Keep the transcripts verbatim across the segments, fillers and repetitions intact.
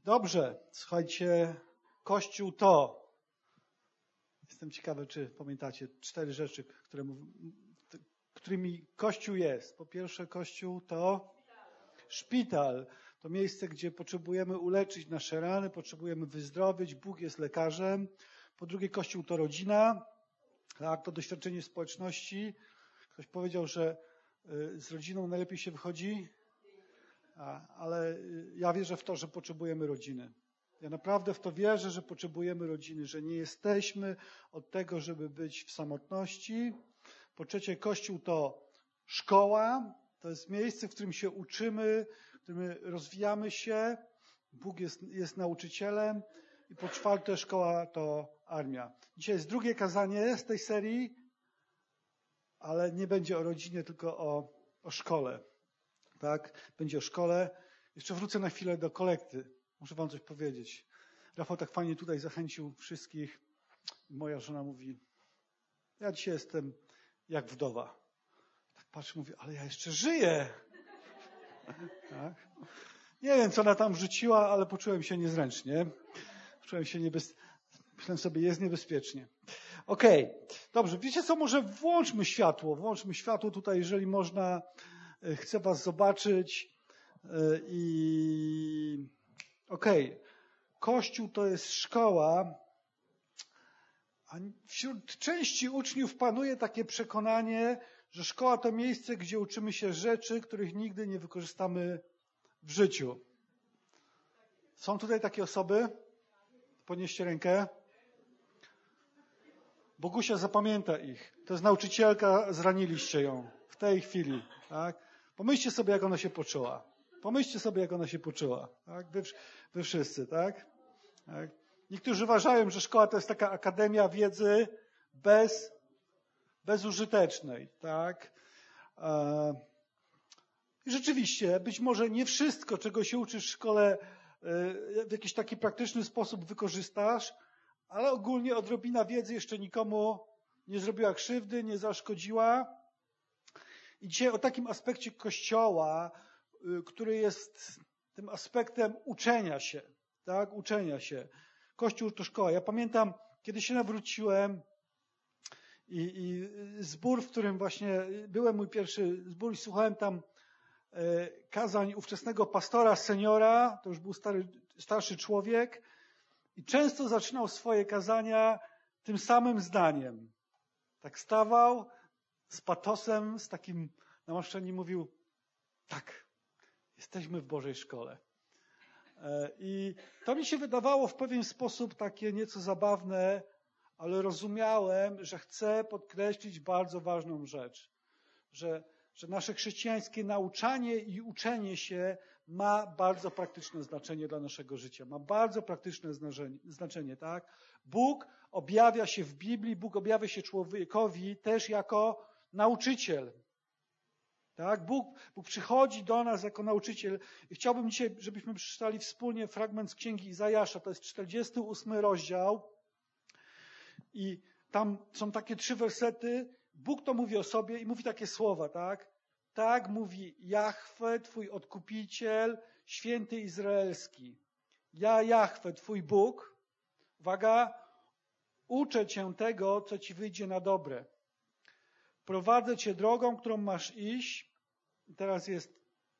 Dobrze, słuchajcie, Kościół to. Jestem ciekawy, czy pamiętacie cztery rzeczy, które mów, którymi Kościół jest. Po pierwsze, Kościół to szpital. To miejsce, gdzie potrzebujemy uleczyć nasze rany, potrzebujemy wyzdrowieć. Bóg jest lekarzem. Po drugie, Kościół to rodzina. Tak, to doświadczenie społeczności. Ktoś powiedział, że z rodziną najlepiej się wychodzi, ale ja wierzę w to, że potrzebujemy rodziny. Ja naprawdę w to wierzę, że potrzebujemy rodziny, że nie jesteśmy od tego, żeby być w samotności. Po trzecie, Kościół to szkoła. To jest miejsce, w którym się uczymy, w którym rozwijamy się. Bóg jest, jest nauczycielem. I po czwarte, szkoła to armia. Dzisiaj jest drugie kazanie z tej serii, ale nie będzie o rodzinie, tylko o, o szkole. Tak? Będzie o szkole. Jeszcze wrócę na chwilę do kolekty. Muszę wam coś powiedzieć. Rafał tak fajnie tutaj zachęcił wszystkich. Moja żona mówi, ja dzisiaj jestem jak wdowa. Tak patrzę, mówię, ale ja jeszcze żyję. Tak? Nie wiem, co ona tam wrzuciła, ale poczułem się niezręcznie. Poczułem się niebez... Myślałem sobie, jest niebezpiecznie. Okej, okay. Dobrze. Wiecie co, może włączmy światło. Włączmy światło tutaj, jeżeli można. Chcę was zobaczyć. I okej. Okay. Kościół to jest szkoła. A wśród części uczniów panuje takie przekonanie, że szkoła to miejsce, gdzie uczymy się rzeczy, których nigdy nie wykorzystamy w życiu. Są tutaj takie osoby? Podnieście rękę. Bogusia zapamięta ich. To jest nauczycielka, zraniliście ją w tej chwili. Tak? Pomyślcie sobie, jak ona się poczuła. Pomyślcie sobie, jak ona się poczuła. Tak? Wy, wy wszyscy, tak? tak? Niektórzy uważają, że szkoła to jest taka akademia wiedzy bez, bezużytecznej. Tak? I rzeczywiście, być może nie wszystko, czego się uczysz w szkole, w jakiś taki praktyczny sposób wykorzystasz, ale ogólnie odrobina wiedzy jeszcze nikomu nie zrobiła krzywdy, nie zaszkodziła. I dzisiaj o takim aspekcie Kościoła, który jest tym aspektem uczenia się, tak, uczenia się. Kościół to szkoła. Ja pamiętam, kiedy się nawróciłem i, i zbór, w którym właśnie byłem, mój pierwszy zbór i słuchałem tam kazań ówczesnego pastora, seniora, to już był stary, starszy człowiek i często zaczynał swoje kazania tym samym zdaniem. Tak stawał z patosem, z takim namaszczeniem mówił, tak, jesteśmy w Bożej szkole. I to mi się wydawało w pewien sposób takie nieco zabawne, ale rozumiałem, że chcę podkreślić bardzo ważną rzecz, że że nasze chrześcijańskie nauczanie i uczenie się ma bardzo praktyczne znaczenie dla naszego życia. Ma bardzo praktyczne znaczenie, tak? Bóg objawia się w Biblii, Bóg objawia się człowiekowi też jako nauczyciel. Tak? Bóg, Bóg przychodzi do nas jako nauczyciel. I chciałbym dzisiaj, żebyśmy przeczytali wspólnie fragment z Księgi Izajasza. To jest czterdziesty ósmy rozdział. I tam są takie trzy wersety. Bóg to mówi o sobie i mówi takie słowa, tak? Tak mówi Jahwe, Twój Odkupiciel, Święty Izraelski. Ja, Jahwe, Twój Bóg, uwaga, uczę Cię tego, co Ci wyjdzie na dobre. Prowadzę Cię drogą, którą masz iść. I teraz jest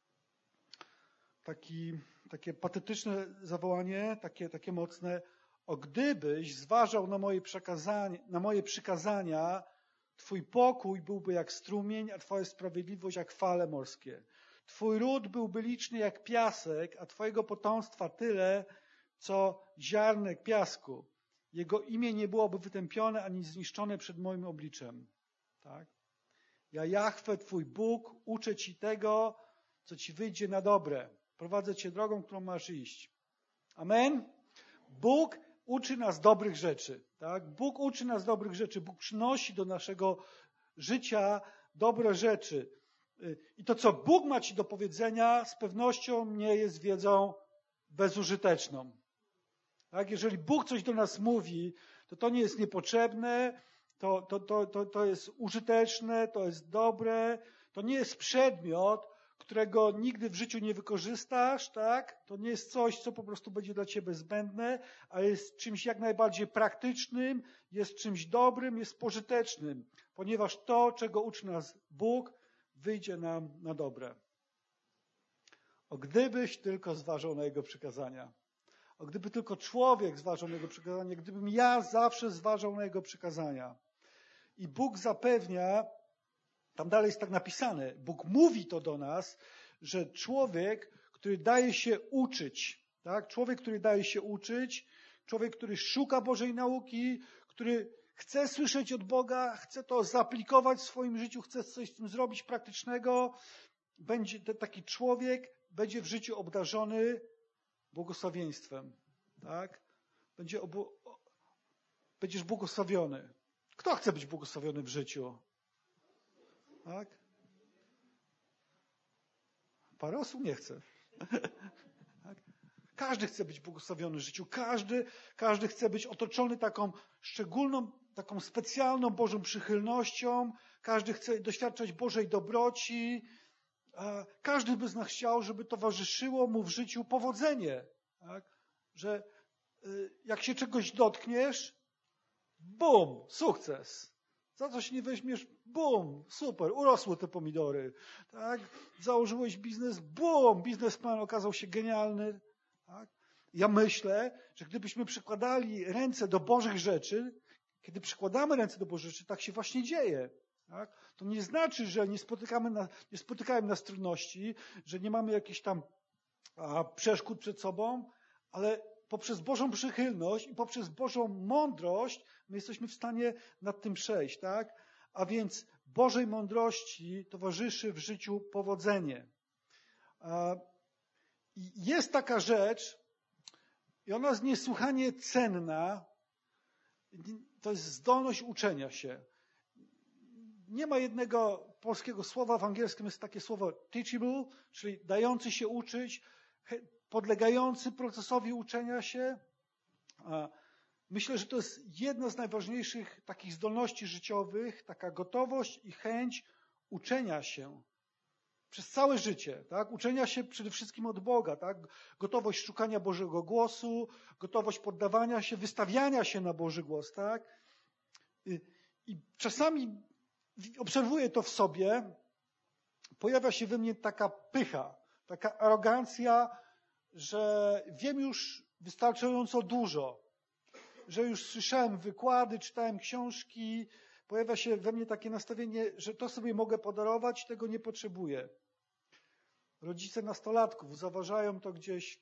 taki, takie patetyczne zawołanie, takie, takie mocne. O gdybyś zważał na moje przekazania, na moje przykazania, Twój pokój byłby jak strumień, a Twoja sprawiedliwość jak fale morskie. Twój ród byłby liczny jak piasek, a Twojego potomstwa tyle, co ziarnek piasku. Jego imię nie byłoby wytępione ani zniszczone przed moim obliczem. Tak? Ja, Jahwe, Twój Bóg, uczę Ci tego, co Ci wyjdzie na dobre. Prowadzę Cię drogą, którą masz iść. Amen? Bóg uczy nas dobrych rzeczy. Tak? Bóg uczy nas dobrych rzeczy. Bóg przynosi do naszego życia dobre rzeczy. I to, co Bóg ma Ci do powiedzenia, z pewnością nie jest wiedzą bezużyteczną. Tak? Jeżeli Bóg coś do nas mówi, to to nie jest niepotrzebne, to, to, to, to, to jest użyteczne, to jest dobre. To nie jest przedmiot, którego nigdy w życiu nie wykorzystasz, tak? To nie jest coś, co po prostu będzie dla ciebie zbędne, a jest czymś jak najbardziej praktycznym, jest czymś dobrym, jest pożytecznym, ponieważ to, czego uczy nas Bóg, wyjdzie nam na dobre. O gdybyś tylko zważał na Jego przykazania. O gdyby tylko człowiek zważał na Jego przykazania, gdybym ja zawsze zważał na Jego przykazania. I Bóg zapewnia, tam dalej jest tak napisane, Bóg mówi to do nas, że człowiek, który daje się uczyć, tak? Człowiek, który daje się uczyć, człowiek, który szuka Bożej nauki, który chce słyszeć od Boga, chce to zaaplikować w swoim życiu, chce coś z tym zrobić praktycznego, będzie taki człowiek, będzie w życiu obdarzony błogosławieństwem, tak? Będzie obu... Będziesz błogosławiony. Kto chce być błogosławiony w życiu? Tak? Parę osób nie chce. Tak? Każdy chce być błogosławiony w życiu. Każdy, każdy chce być otoczony taką szczególną, taką specjalną Bożą przychylnością. Każdy chce doświadczać Bożej dobroci. Każdy by z nas chciał, żeby towarzyszyło mu w życiu powodzenie. Tak? Że jak się czegoś dotkniesz, bum, sukces. Za coś nie weźmiesz, bum, super, urosły te pomidory. Tak? Założyłeś biznes, bum, biznesplan okazał się genialny. Tak? Ja myślę, że gdybyśmy przykładali ręce do Bożych rzeczy, kiedy przykładamy ręce do Bożych rzeczy, tak się właśnie dzieje. Tak? To nie znaczy, że nie spotykamy na, nie spotykają nas trudności, że nie mamy jakichś tam a, przeszkód przed sobą, ale poprzez Bożą przychylność i poprzez Bożą mądrość my jesteśmy w stanie nad tym przejść, tak? A więc Bożej mądrości towarzyszy w życiu powodzenie. I jest taka rzecz, i ona jest niesłychanie cenna, to jest zdolność uczenia się. Nie ma jednego polskiego słowa, w angielskim jest takie słowo teachable, czyli dający się uczyć, podlegający procesowi uczenia się. Myślę, że to jest jedna z najważniejszych takich zdolności życiowych, taka gotowość i chęć uczenia się przez całe życie, tak? Uczenia się przede wszystkim od Boga, tak? Gotowość szukania Bożego głosu, gotowość poddawania się, wystawiania się na Boży głos, tak? I, i czasami obserwuję to w sobie, pojawia się we mnie taka pycha, taka arogancja, że wiem już wystarczająco dużo, że już słyszałem wykłady, czytałem książki, pojawia się we mnie takie nastawienie, że to sobie mogę podarować, tego nie potrzebuję. Rodzice nastolatków zauważają to gdzieś,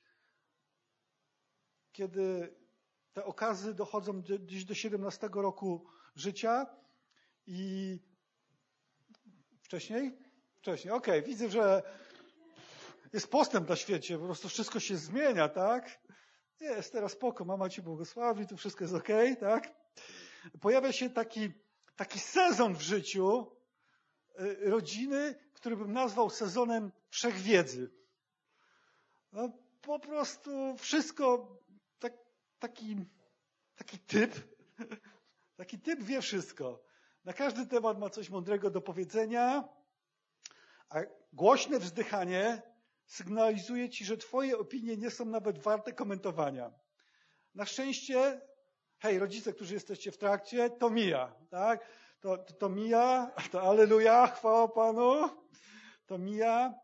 kiedy te okazy dochodzą gdzieś do siedemnastego roku życia i wcześniej? Wcześniej, okej, okay. Widzę, że jest postęp na świecie, po prostu wszystko się zmienia, tak? Jest teraz spoko, mama ci błogosławi, tu wszystko jest okej, okay, tak? Pojawia się taki, taki sezon w życiu rodziny, który bym nazwał sezonem wszechwiedzy. No, po prostu wszystko, tak, taki, taki typ, taki typ wie wszystko. Na każdy temat ma coś mądrego do powiedzenia, a głośne wzdychanie sygnalizuje ci, że twoje opinie nie są nawet warte komentowania. Na szczęście, hej, rodzice, którzy jesteście w trakcie, to mija, tak? To, to, to mija, to alleluja, chwała Panu, to mija.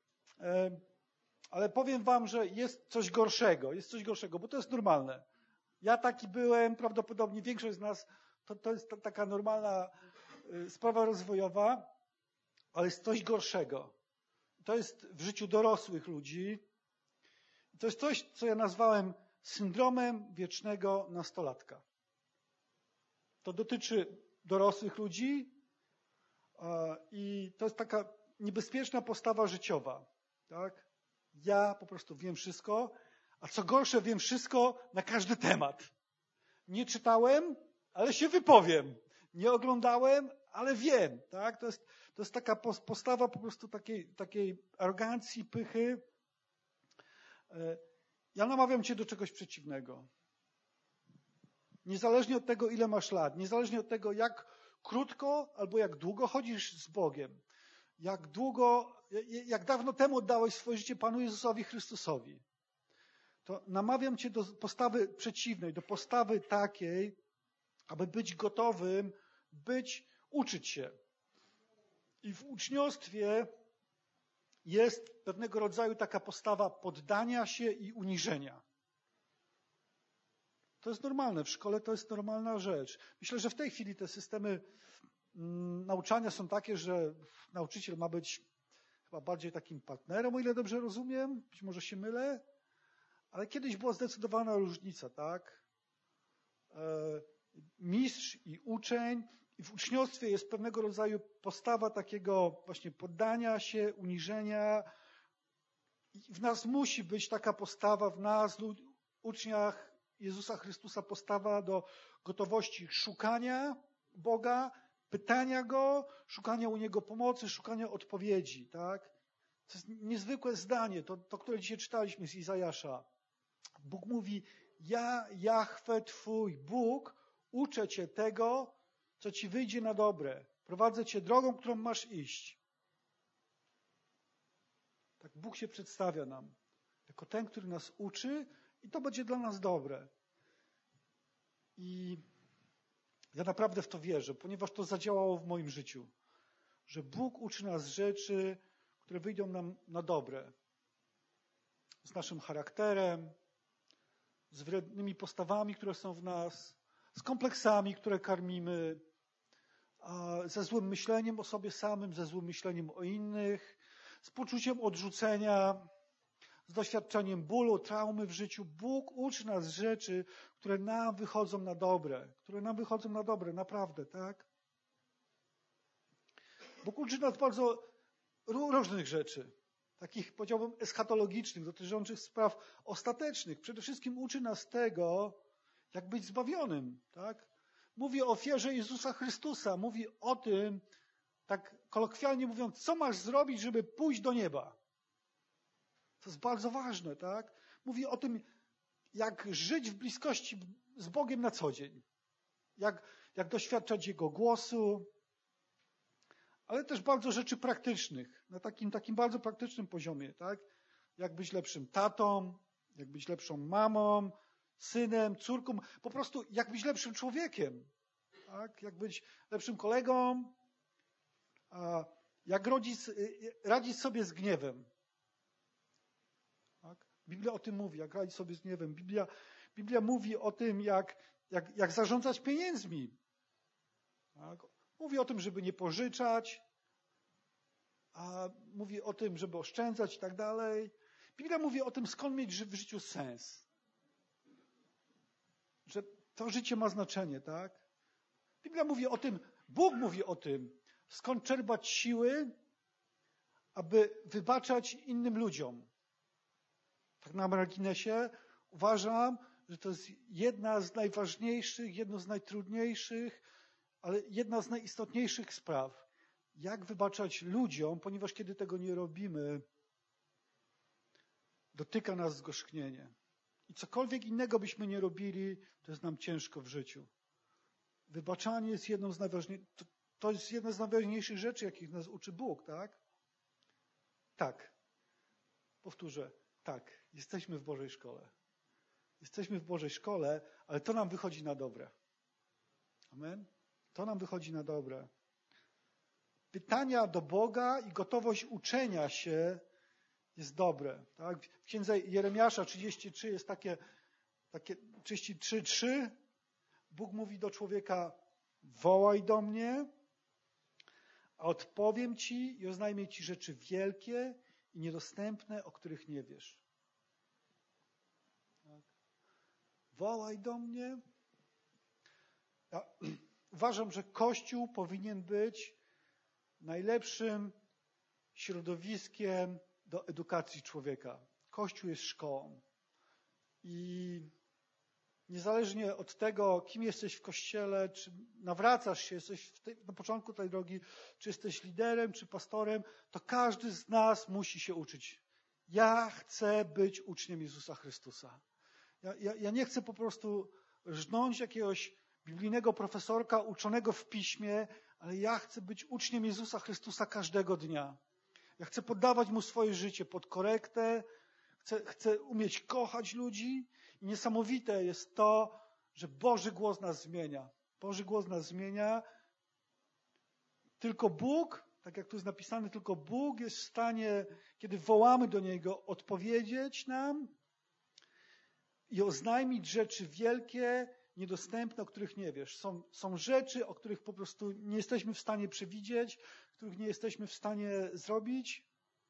Ale powiem wam, że jest coś gorszego, jest coś gorszego, bo to jest normalne. Ja taki byłem, prawdopodobnie większość z nas, to, to jest ta, taka normalna sprawa rozwojowa, ale jest coś gorszego. To jest w życiu dorosłych ludzi. To jest coś, co ja nazwałem syndromem wiecznego nastolatka. To dotyczy dorosłych ludzi i to jest taka niebezpieczna postawa życiowa. Tak? Ja po prostu wiem wszystko, a co gorsze, wiem wszystko na każdy temat. Nie czytałem, ale się wypowiem. Nie oglądałem, ale wiem. Tak? To jest, to jest taka postawa po prostu takiej, takiej arogancji, pychy. Ja namawiam cię do czegoś przeciwnego. Niezależnie od tego, ile masz lat, niezależnie od tego, jak krótko albo jak długo chodzisz z Bogiem, jak długo, jak dawno temu oddałeś swoje życie Panu Jezusowi Chrystusowi, to namawiam cię do postawy przeciwnej, do postawy takiej, aby być gotowym, być, uczyć się. I w uczniostwie jest pewnego rodzaju taka postawa poddania się i uniżenia. To jest normalne, w szkole to jest normalna rzecz. Myślę, że w tej chwili te systemy mm, nauczania są takie, że nauczyciel ma być chyba bardziej takim partnerem, o ile dobrze rozumiem, być może się mylę, ale kiedyś była zdecydowana różnica, tak? E, mistrz i uczeń, i w uczniostwie jest pewnego rodzaju postawa takiego właśnie poddania się, uniżenia. I w nas musi być taka postawa, w nas, uczniach Jezusa Chrystusa, postawa do gotowości szukania Boga, pytania Go, szukania u Niego pomocy, szukania odpowiedzi, tak? To jest niezwykłe zdanie, to, to które dzisiaj czytaliśmy z Izajasza. Bóg mówi, ja, Jahwe, Twój Bóg, uczę Cię tego, co Ci wyjdzie na dobre. Prowadzę Cię drogą, którą masz iść. Tak Bóg się przedstawia nam jako ten, który nas uczy i to będzie dla nas dobre. I ja naprawdę w to wierzę, ponieważ to zadziałało w moim życiu. Że Bóg uczy nas rzeczy, które wyjdą nam na dobre. Z naszym charakterem, z wrednymi postawami, które są w nas, z kompleksami, które karmimy, ze złym myśleniem o sobie samym, ze złym myśleniem o innych, z poczuciem odrzucenia, z doświadczeniem bólu, traumy w życiu. Bóg uczy nas rzeczy, które nam wychodzą na dobre, które nam wychodzą na dobre, naprawdę, tak? Bóg uczy nas bardzo różnych rzeczy, takich, powiedziałbym, eschatologicznych, dotyczących spraw ostatecznych. Przede wszystkim uczy nas tego, jak być zbawionym, tak? Mówi o ofierze Jezusa Chrystusa, mówi o tym, tak kolokwialnie mówiąc, co masz zrobić, żeby pójść do nieba. To jest bardzo ważne, tak? Mówi o tym, jak żyć w bliskości z Bogiem na co dzień. Jak, jak doświadczać Jego głosu, ale też bardzo rzeczy praktycznych, na takim, takim bardzo praktycznym poziomie, tak? Jak być lepszym tatą, jak być lepszą mamą, synem, córką, po prostu jak być lepszym człowiekiem, tak? Jak być lepszym kolegą, a jak rodzić, radzić sobie z gniewem. Tak? Biblia o tym mówi, jak radzić sobie z gniewem. Biblia, Biblia mówi o tym, jak, jak, jak zarządzać pieniędzmi. Tak? Mówi o tym, żeby nie pożyczać, a mówi o tym, żeby oszczędzać i tak dalej. Biblia mówi o tym, skąd mieć w życiu sens. Że to życie ma znaczenie, tak? Biblia mówi o tym, Bóg mówi o tym, skąd czerpać siły, aby wybaczać innym ludziom. Tak na marginesie uważam, że to jest jedna z najważniejszych, jedno z najtrudniejszych, ale jedna z najistotniejszych spraw. Jak wybaczać ludziom, ponieważ kiedy tego nie robimy, dotyka nas zgorzknienie. I cokolwiek innego byśmy nie robili, to jest nam ciężko w życiu. Wybaczanie jest jedną z najważniejszych, to, to jest jedna z najważniejszych rzeczy, jakich nas uczy Bóg, tak? Tak. Powtórzę. Tak. Jesteśmy w Bożej szkole. Jesteśmy w Bożej szkole, ale to nam wychodzi na dobre. Amen? To nam wychodzi na dobre. Pytania do Boga i gotowość uczenia się jest dobre. Tak? W księdze Jeremiasza trzydzieści trzy jest takie, takie trzydzieści trzy trzy. Bóg mówi do człowieka, wołaj do mnie, a odpowiem ci i oznajmię ci rzeczy wielkie i niedostępne, o których nie wiesz. Tak? Wołaj do mnie. Ja uważam, że Kościół powinien być najlepszym środowiskiem do edukacji człowieka. Kościół jest szkołą. I niezależnie od tego, kim jesteś w Kościele, czy nawracasz się, jesteś w tej, na początku tej drogi, czy jesteś liderem, czy pastorem, to każdy z nas musi się uczyć. Ja chcę być uczniem Jezusa Chrystusa. Ja, ja, ja nie chcę po prostu rżnąć jakiegoś biblijnego profesorka uczonego w piśmie, ale ja chcę być uczniem Jezusa Chrystusa każdego dnia. Ja chcę poddawać Mu swoje życie pod korektę, chcę, chcę umieć kochać ludzi i niesamowite jest to, że Boży głos nas zmienia. Boży głos nas zmienia. Tylko Bóg, tak jak tu jest napisane, tylko Bóg jest w stanie, kiedy wołamy do Niego, odpowiedzieć nam i oznajmić rzeczy wielkie, niedostępne, o których nie wiesz. Są, są rzeczy, o których po prostu nie jesteśmy w stanie przewidzieć, których nie jesteśmy w stanie zrobić,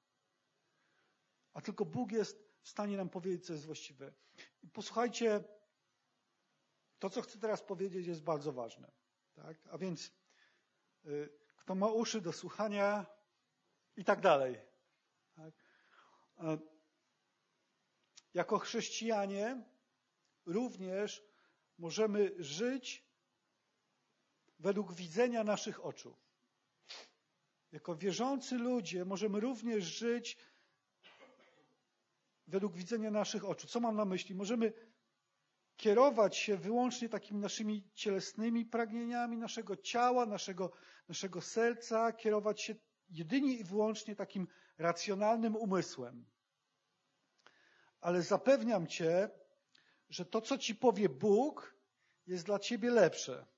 a tylko Bóg jest w stanie nam powiedzieć, co jest właściwe. I posłuchajcie, to, co chcę teraz powiedzieć, jest bardzo ważne. Tak? A więc y, kto ma uszy do słuchania i tak dalej. Tak? Y, jako chrześcijanie również możemy żyć według widzenia naszych oczu. Jako wierzący ludzie możemy również żyć według widzenia naszych oczu. Co mam na myśli? Możemy kierować się wyłącznie takimi naszymi cielesnymi pragnieniami naszego ciała, naszego, naszego serca, kierować się jedynie i wyłącznie takim racjonalnym umysłem. Ale zapewniam Cię, że to, co Ci powie Bóg, jest dla Ciebie lepsze.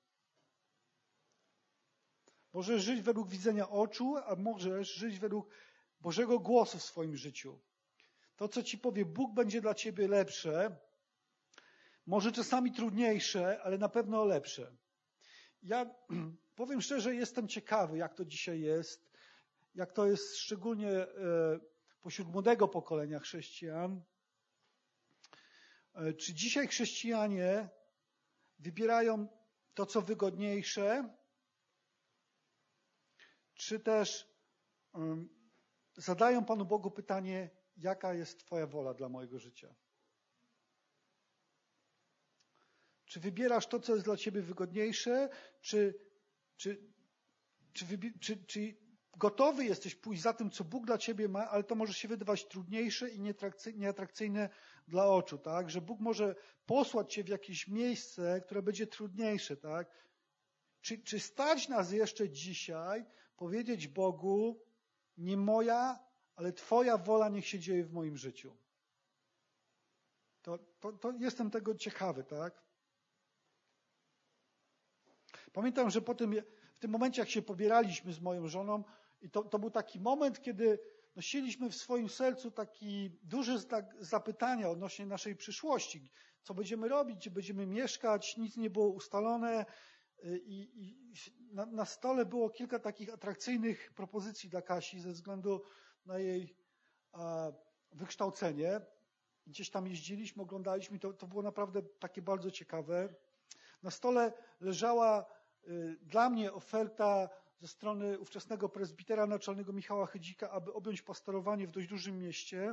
Możesz żyć według widzenia oczu, a możesz żyć według Bożego głosu w swoim życiu. To, co Ci powie Bóg, będzie dla Ciebie lepsze. Może czasami trudniejsze, ale na pewno lepsze. Ja powiem szczerze, jestem ciekawy, jak to dzisiaj jest. Jak to jest szczególnie pośród młodego pokolenia chrześcijan. Czy dzisiaj chrześcijanie wybierają to, co wygodniejsze, czy też um, zadają Panu Bogu pytanie, jaka jest Twoja wola dla mojego życia? Czy wybierasz to, co jest dla Ciebie wygodniejsze, czy, czy, czy, wybi- czy, czy gotowy jesteś pójść za tym, co Bóg dla Ciebie ma, ale to może się wydawać trudniejsze i nieatrakcyjne dla oczu, tak? Że Bóg może posłać Cię w jakieś miejsce, które będzie trudniejsze, tak? Czy, czy stać nas jeszcze dzisiaj powiedzieć Bogu, nie moja, ale Twoja wola niech się dzieje w moim życiu? To, to, to jestem tego ciekawy, tak? Pamiętam, że potem, w tym momencie, jak się pobieraliśmy z moją żoną, i to, to był taki moment, kiedy nosiliśmy w swoim sercu taki duży znak zapytania odnośnie naszej przyszłości. Co będziemy robić, gdzie będziemy mieszkać, nic nie było ustalone i, i na, na stole było kilka takich atrakcyjnych propozycji dla Kasi ze względu na jej a, wykształcenie. Gdzieś tam jeździliśmy, oglądaliśmy, to, to było naprawdę takie bardzo ciekawe. Na stole leżała y, dla mnie oferta ze strony ówczesnego prezbitera naczelnego Michała Chydzika, aby objąć pastorowanie w dość dużym mieście.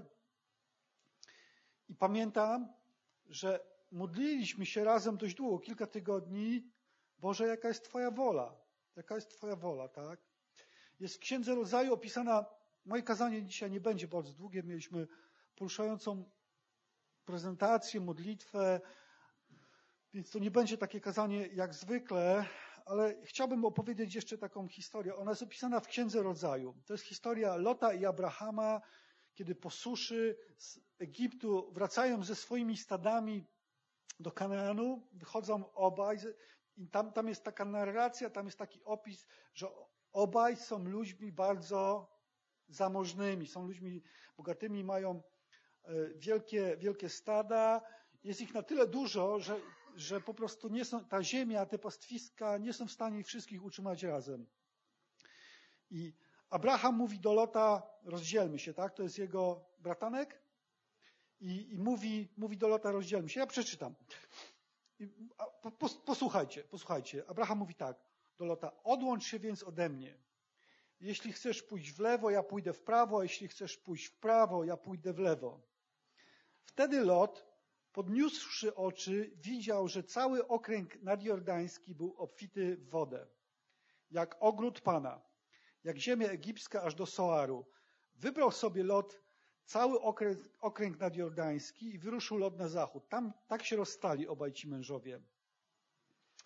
I pamiętam, że modliliśmy się razem dość długo, kilka tygodni. Boże, jaka jest Twoja wola? Jaka jest Twoja wola, tak? Jest w Księdze Rodzaju opisana, moje kazanie dzisiaj nie będzie bardzo długie, mieliśmy poruszającą prezentację, modlitwę, więc to nie będzie takie kazanie jak zwykle, ale chciałbym opowiedzieć jeszcze taką historię. Ona jest opisana w Księdze Rodzaju. To jest historia Lota i Abrahama, kiedy po suszy z Egiptu wracają ze swoimi stadami do Kanaanu, wychodzą obaj i tam, tam jest taka narracja, tam jest taki opis, że obaj są ludźmi bardzo zamożnymi, są ludźmi bogatymi, mają wielkie, wielkie stada. Jest ich na tyle dużo, że, że po prostu nie są, ta ziemia, te pastwiska nie są w stanie ich wszystkich utrzymać razem. I Abraham mówi do Lota, rozdzielmy się, tak? To jest jego bratanek. I, i mówi, mówi do Lota, rozdzielmy się. Ja przeczytam. I, a, po, posłuchajcie, posłuchajcie. Abraham mówi tak do Lota, odłącz się więc ode mnie. Jeśli chcesz pójść w lewo, ja pójdę w prawo, a jeśli chcesz pójść w prawo, ja pójdę w lewo. Wtedy Lot, podniósłszy oczy, widział, że cały okręg nadjordański był obfity w wodę, jak ogród Pana, jak ziemia egipska aż do Soaru. Wybrał sobie Lot cały okręg, okręg nadjordański i wyruszył Lot na zachód. Tam tak się rozstali obaj ci mężowie.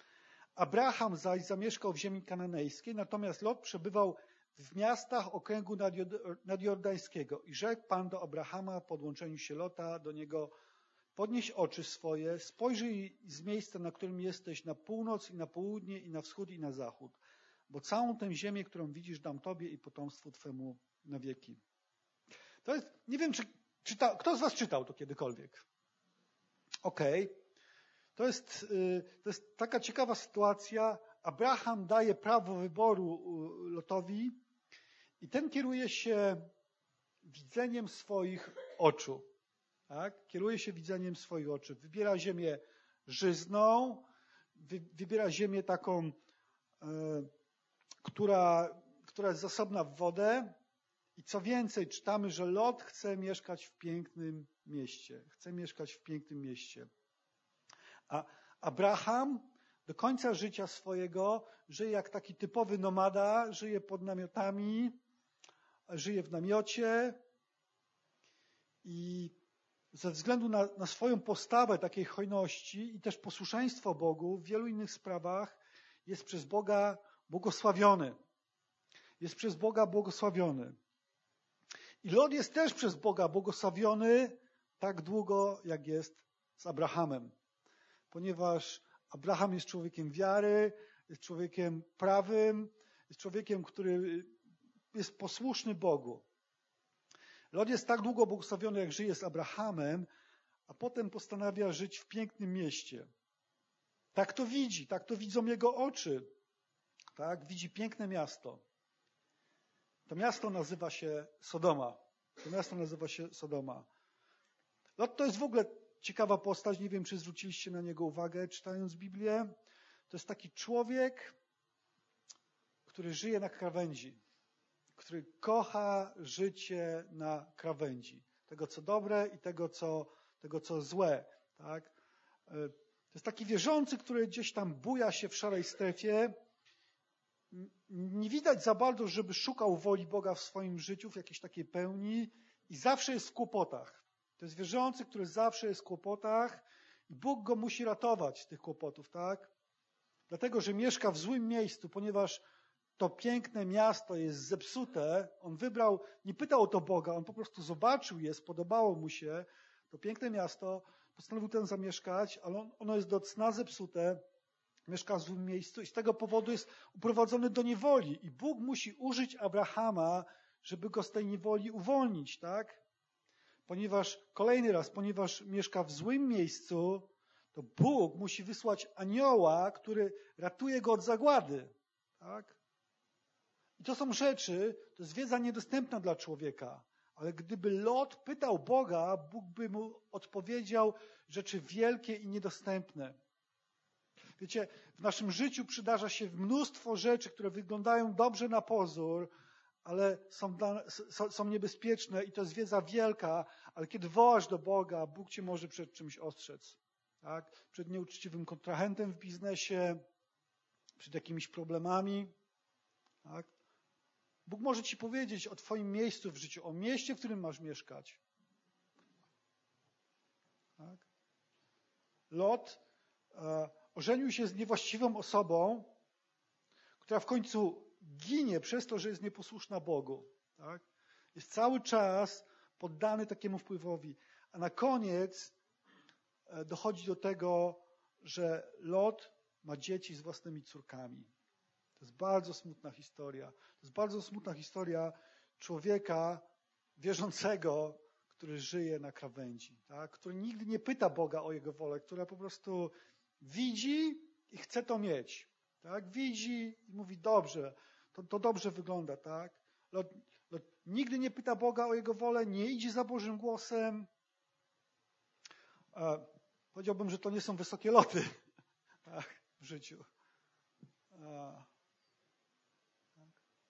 Abraham zaś zamieszkał w ziemi kananejskiej, natomiast Lot przebywał w miastach okręgu nadjordańskiego. I rzekł Pan do Abrahama po odłączeniu się Lota do niego: podnieś oczy swoje, spojrzyj z miejsca, na którym jesteś, na północ i na południe i na wschód i na zachód, bo całą tę ziemię, którą widzisz, dam tobie i potomstwu twemu na wieki. To jest, nie wiem, czy czyta, kto z was czytał to kiedykolwiek? Okej. Okay. To jest, to jest taka ciekawa sytuacja. Abraham daje prawo wyboru Lotowi i ten kieruje się widzeniem swoich oczu. Tak? Kieruje się widzeniem swoich oczu. Wybiera ziemię żyzną, wy, wybiera ziemię taką, e, która, która jest zasobna w wodę. I co więcej, czytamy, że Lot chce mieszkać w pięknym mieście. Chce mieszkać w pięknym mieście. A Abraham do końca życia swojego żyje jak taki typowy nomada, żyje pod namiotami, żyje w namiocie i ze względu na, na swoją postawę takiej hojności i też posłuszeństwo Bogu w wielu innych sprawach jest przez Boga błogosławiony. Jest przez Boga błogosławiony. I Lot jest też przez Boga błogosławiony tak długo, jak jest z Abrahamem. Ponieważ Abraham jest człowiekiem wiary, jest człowiekiem prawym, jest człowiekiem, który jest posłuszny Bogu. Lot jest tak długo błogosławiony, jak żyje z Abrahamem, a potem postanawia żyć w pięknym mieście. Tak to widzi, tak to widzą jego oczy. Tak, widzi piękne miasto. To miasto nazywa się Sodoma. To miasto nazywa się Sodoma. Lot to jest w ogóle ciekawa postać, nie wiem, czy zwróciliście na niego uwagę, czytając Biblię. To jest taki człowiek, który żyje na krawędzi, który kocha życie na krawędzi. Tego, co dobre i tego, co, tego, co złe. Tak? To jest taki wierzący, który gdzieś tam buja się w szarej strefie. Nie widać za bardzo, żeby szukał woli Boga w swoim życiu, w jakiejś takiej pełni i zawsze jest w kłopotach. To jest wierzący, który zawsze jest w kłopotach i Bóg go musi ratować z tych kłopotów, tak? Dlatego, że mieszka w złym miejscu, ponieważ to piękne miasto jest zepsute. On wybrał, nie pytał o to Boga, on po prostu zobaczył je, spodobało mu się to piękne miasto, postanowił tam zamieszkać, ale on, ono jest do cna zepsute, mieszka w złym miejscu i z tego powodu jest uprowadzony do niewoli. I Bóg musi użyć Abrahama, żeby go z tej niewoli uwolnić, tak? Ponieważ, kolejny raz, ponieważ mieszka w złym miejscu, to Bóg musi wysłać anioła, który ratuje go od zagłady. Tak? I to są rzeczy, to jest wiedza niedostępna dla człowieka. Ale gdyby Lot pytał Boga, Bóg by mu odpowiedział rzeczy wielkie i niedostępne. Wiecie, w naszym życiu przydarza się mnóstwo rzeczy, które wyglądają dobrze na pozór, ale są, dla, są, są niebezpieczne i to jest wiedza wielka, ale kiedy wołasz do Boga, Bóg cię może przed czymś ostrzec. Tak? Przed nieuczciwym kontrahentem w biznesie, przed jakimiś problemami. Tak? Bóg może ci powiedzieć o twoim miejscu w życiu, o mieście, w którym masz mieszkać. Tak? Lot e, ożenił się z niewłaściwą osobą, która w końcu ginie przez to, że jest nieposłuszna Bogu. Tak? Jest cały czas poddany takiemu wpływowi. A na koniec dochodzi do tego, że Lot ma dzieci z własnymi córkami. To jest bardzo smutna historia. To jest bardzo smutna historia człowieka wierzącego, który żyje na krawędzi. Tak? Który nigdy nie pyta Boga o jego wolę, który po prostu widzi i chce to mieć. Tak? Widzi i mówi, dobrze, to, to dobrze wygląda. Tak? Lot, Lot nigdy nie pyta Boga o jego wolę, nie idzie za Bożym głosem. E, powiedziałbym, że to nie są wysokie loty tak, w życiu. E, tak.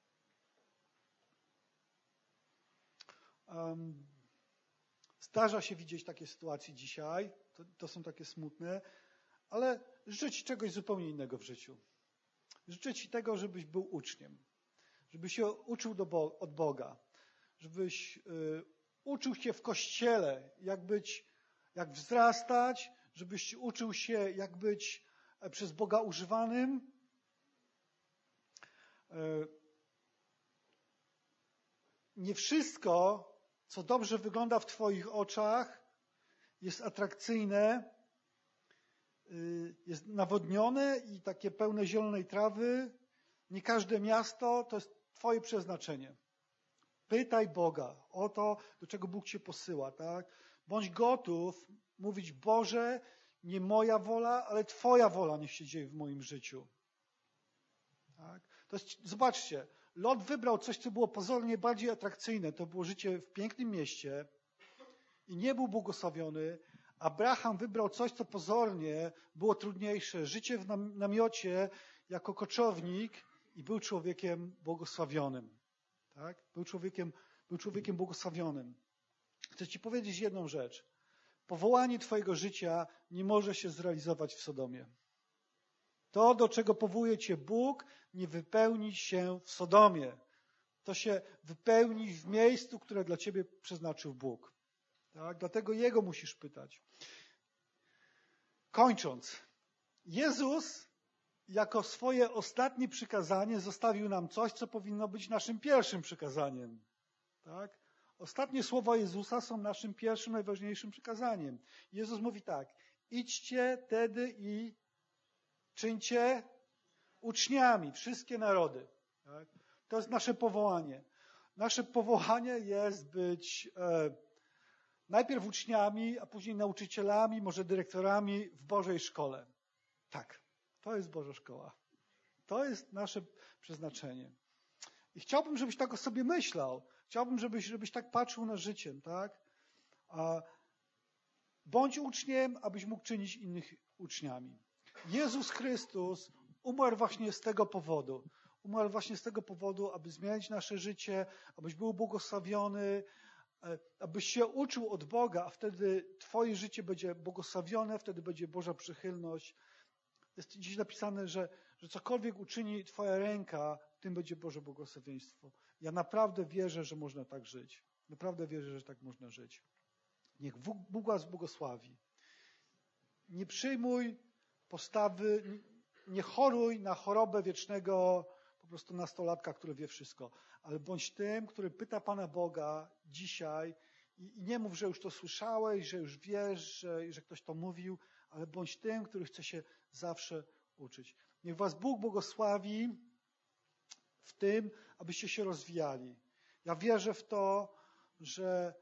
um, zdarza się widzieć takie sytuacje dzisiaj. To, to są takie smutne. Ale życzę ci czegoś zupełnie innego w życiu. Życzę ci tego, żebyś był uczniem. Żebyś się uczył do Bo- od Boga. Żebyś y, uczył się w Kościele, jak być, jak wzrastać, żebyś uczył się, jak być przez Boga używanym. Nie wszystko, co dobrze wygląda w Twoich oczach, jest atrakcyjne, jest nawodnione i takie pełne zielonej trawy. Nie każde miasto to jest Twoje przeznaczenie. Pytaj Boga o to, do czego Bóg Cię posyła, tak? Bądź gotów mówić: Boże, nie moja wola, ale Twoja wola niech się dzieje w moim życiu. Tak? To jest, zobaczcie, Lot wybrał coś, co było pozornie bardziej atrakcyjne. To było życie w pięknym mieście i nie był błogosławiony. Abraham wybrał coś, co pozornie było trudniejsze. Życie w namiocie jako koczownik i był człowiekiem błogosławionym. Tak? Był człowiekiem, był człowiekiem błogosławionym. Chcę Ci powiedzieć jedną rzecz. Powołanie Twojego życia nie może się zrealizować w Sodomie. To, do czego powołuje Cię Bóg, nie wypełni się w Sodomie. To się wypełni w miejscu, które dla Ciebie przeznaczył Bóg. Tak? Dlatego Jego musisz pytać. Kończąc. Jezus jako swoje ostatnie przykazanie zostawił nam coś, co powinno być naszym pierwszym przykazaniem. Tak? Ostatnie słowa Jezusa są naszym pierwszym, najważniejszym przykazaniem. Jezus mówi tak: idźcie tedy i czyńcie uczniami wszystkie narody. Tak? To jest nasze powołanie. Nasze powołanie jest być e, najpierw uczniami, a później nauczycielami, może dyrektorami w Bożej szkole. Tak, to jest Boża szkoła. To jest nasze przeznaczenie. I chciałbym, żebyś tak o sobie myślał. Chciałbym, żebyś, żebyś tak patrzył na życiem, tak? A bądź uczniem, abyś mógł czynić innych uczniami. Jezus Chrystus umarł właśnie z tego powodu. Umarł właśnie z tego powodu, aby zmieniać nasze życie, abyś był błogosławiony, abyś się uczył od Boga, a wtedy Twoje życie będzie błogosławione, wtedy będzie Boża przychylność. Jest dziś napisane, że, że cokolwiek uczyni Twoja ręka, tym będzie Boże błogosławieństwo. Ja naprawdę wierzę, że można tak żyć. Naprawdę wierzę, że tak można żyć. Niech Bóg Was błogosławi. Nie przyjmuj postawy, nie choruj na chorobę wiecznego po prostu nastolatka, który wie wszystko, ale bądź tym, który pyta Pana Boga dzisiaj i, i nie mów, że już to słyszałeś, że już wiesz, że, że ktoś to mówił, ale bądź tym, który chce się zawsze uczyć. Niech Was Bóg błogosławi w tym, abyście się rozwijali. Ja wierzę w to, że,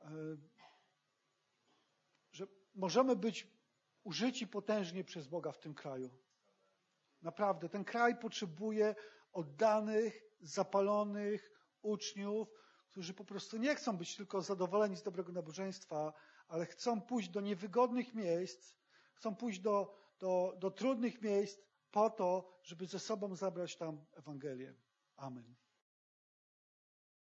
że możemy być użyci potężnie przez Boga w tym kraju. Naprawdę, ten kraj potrzebuje oddanych, zapalonych uczniów, którzy po prostu nie chcą być tylko zadowoleni z dobrego nabożeństwa, ale chcą pójść do niewygodnych miejsc, chcą pójść do, do, do trudnych miejsc po to, żeby ze sobą zabrać tam Ewangelię. Amen.